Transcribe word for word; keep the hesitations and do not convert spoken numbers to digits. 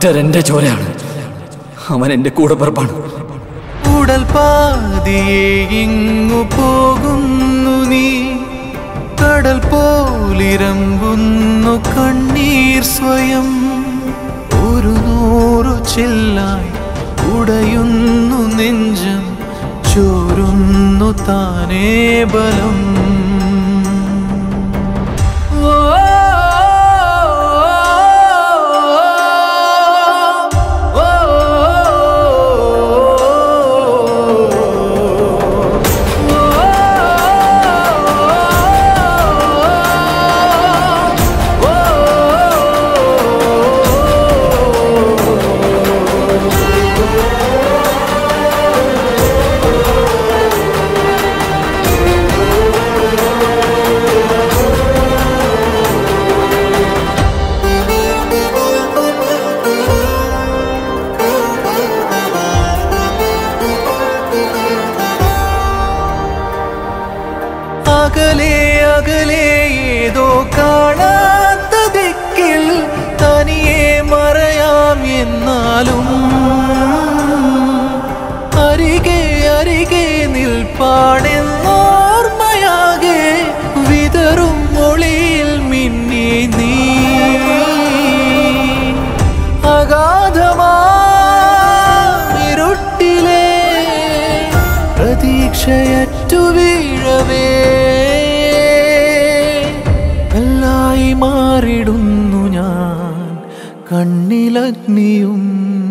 Victor എന്റെ ചോരയാണ്. അവൻ എന്റെ കൂടെ പറപ്പാണ്. ഉടൽ പാതിയെ ഇങ്ങു പോകുന്നു നീ, കടൽ പോലിരമ്പുന്നു കണ്ണീർ സ്വയം. ഒരു നൂറു ചില്ലായി ഉടയുന്നു നെഞ്ചം, ചോരുന്നു താനേ ബലം. അകലെ അകലെ ഏതോ കാണാത്ത ദിക്കിൽ തനിയെ മറയാം എന്നാലും, അരികെ അരികെ നിൽപ്പാണെന്നോർമ്മയാകെ വിതറും ഒളിയിൽ മിന്നി നീ. അഗാധമാരുട്ടിലെ പ്രതീക്ഷയറ്റു വീഴവേ മാറിടുന്നു ഞാൻ, കണ്ണിലഗ്നിയും